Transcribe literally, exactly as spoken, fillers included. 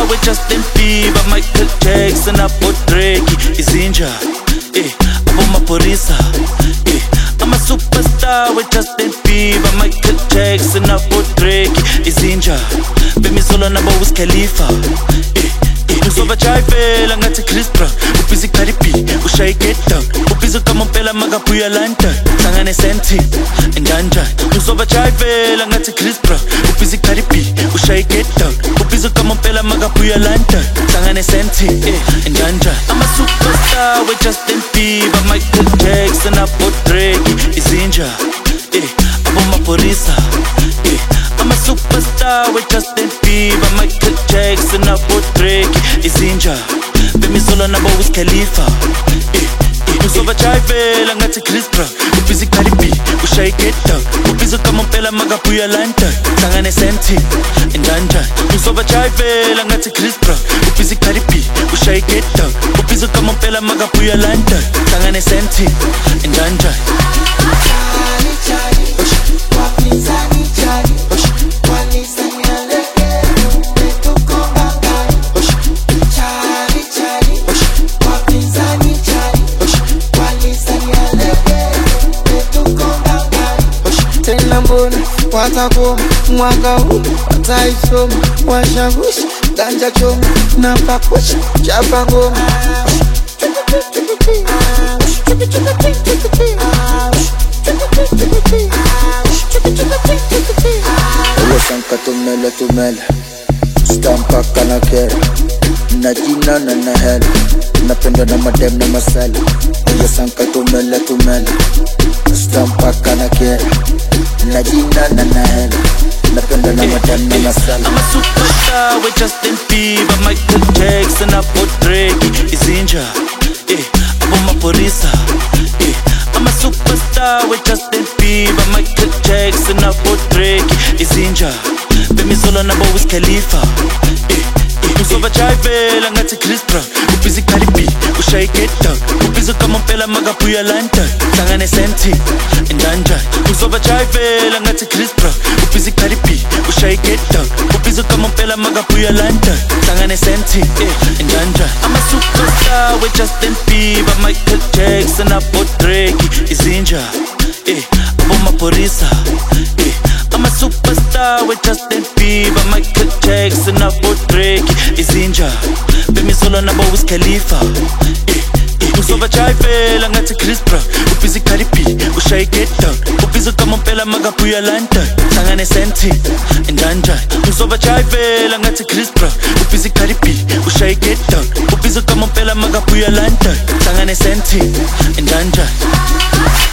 superstar with Justin Bieber, Michael Jackson, abo Drake, izinja, eh, abo maphorisa, eh. I'm a superstar with Justin Bieber, Michael Jackson, abo Drake, izinja, bemisolo nabo Wiz Khalifa, eh. Uzova chayivela ngathi Chris Brown, ubhizi Cardi B, ushaye get down, ubhizi kamompela makabuya London, hlangane senti, endanjani. Uzova chayivela ngathi Chris Brown, ubhizi Cardi B, ushaye get down, ubhizi kamompela makabuya London, hlangane senti, endanjani. I'm a superstar with Justin Bieber, Michael Jackson, abo Drake, izinja, eh, abo maphorisa, eh. I'm a superstar with Justin Bieber, Michael Jackson, abo Drake, izinja, bemisolo nabo Wiz Khalifa, eh, eh. Uzova chayivela ngathi Chris Brown, ubhizi Cardi B, ushaye get down, ubhizi kamompela makabuya London, hlangane senti, endanjani. Uzova chayivela ngathi Chris Brown, ubhizi Cardi B, ushaye get down, ubhizi kamompela makabuya London, hlangane senti, endanjani. Watakoma mwaka huu wataisoma, washawishi ganja choma na pakuchi chapa ngoma. Uwe sanka tumele tumele, stampa kana kera, na jina na na hela, napenda na madem na masala. Uwe sanka tumele tumele, stampa kana kera, na jina na na hela, napenda na madem na masala. I'm a superstar with Justin Bieber, Michael Jackson, abo Drake, izinja, eh, abo maphorisa, eh. I'm a superstar with Justin Bieber, Michael Jackson, abo Drake, izinja, bemisolo nabo Wiz Khalifa, eh, eh. Uzova chayivela ngathi Chris Brown, ubhizi Cardi B, ushaye get down, ubhizi kamompela makabuya London, hlangane senti, endanjani. Uzova chayivela ngathi Chris Brown, ubhizi Cardi B, ushaye get down, ubhizi kamompela makabuya London, hlangane senti, endanjani. I'm a superstar with Justin Bieber, Michael Jackson, abo Drake, izinja, eh, abo maphorisa, eh. I'm a superstar with Justin Bieber, Michael Jackson, abo Drake, izinja, bemisolo nabo Wiz Khalifa, eh, eh. Uzova chayivela ngathi Chris Brown, ubhizi Cardi B, ushaye get down, ubhizi kamompela makabuya London, hlangane senti, endanjani. Uzova chayivela ngathi Chris Brown, ubhizi Cardi B, ushaye get down, ubhizi kamompela makabuya London, hlangane senti, endanjani.